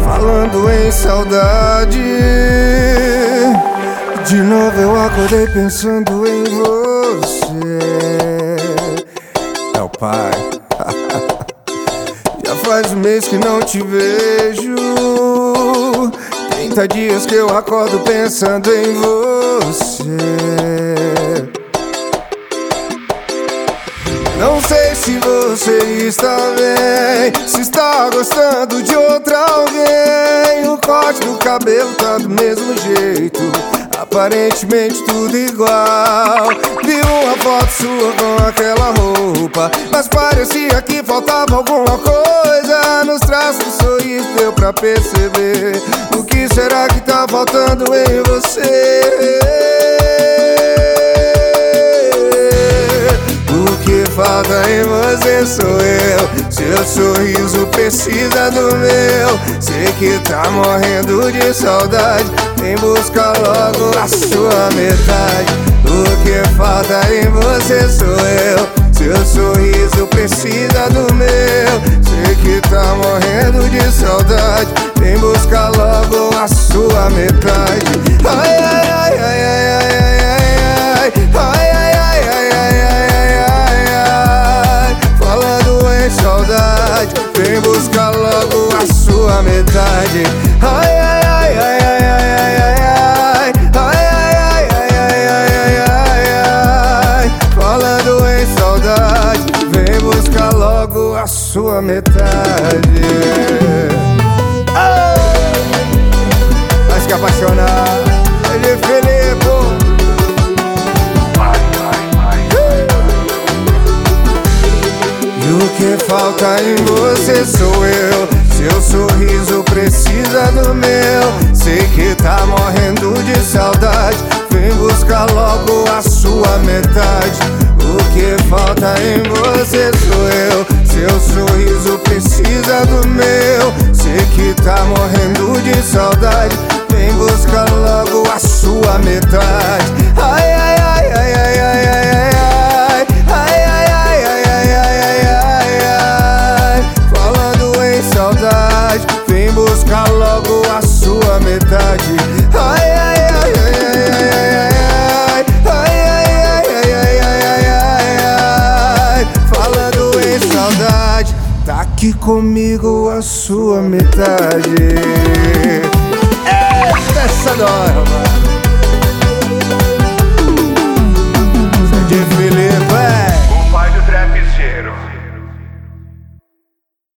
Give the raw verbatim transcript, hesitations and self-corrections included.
Falando em saudade, de novo eu acordei pensando em você. É o pai. Já faz um mês que não te vejo, trinta dias que eu acordo pensando em você. Não sei se você está bem, se está gostando de outra alguém. O corte do cabelo tá do mesmo jeito, aparentemente tudo igual. Vi uma foto sua com aquela roupa, mas parecia que faltava alguma coisa. Nos traços do sorriso deu pra perceber. O que será que tá faltando em você? O que falta em você sou eu. Seu sorriso precisa do meu. Sei que tá morrendo de saudade, vem buscar logo a sua metade. O que falta em você sou eu. Seu sorriso precisa do meu. Sei que tá morrendo de saudade, vem buscar logo a sua metade. Ai, ai, ai, ai, ai, ai, ai, ai, ai, ai, ai, ai, ai, ai, ai. Falando em saudade, vem buscar logo a sua metade. Ai, ai, ai, ai, ai, ai, ai, ai, ai, ai, ai, ai, ai, ai. Falando em saudade, vem buscar logo a sua metade. Mas que apaixonar de Filipe. O que falta em você sou eu. Seu sorriso precisa do meu. Sei que tá morrendo de saudade, vem buscar logo a sua metade. O que falta em você sou eu. Seu sorriso precisa do meu. Sei que tá morrendo de saudade, vem buscar logo a sua metade. Ai, ai, ai, ai, ai, ai, ai, ai. Vem buscar logo a sua metade. Ai, ai, ai, ai, ai, ai, ai, ai, ai, ai, ai, ai. Falando em saudade, tá aqui comigo a sua metade. Essa dói, mano.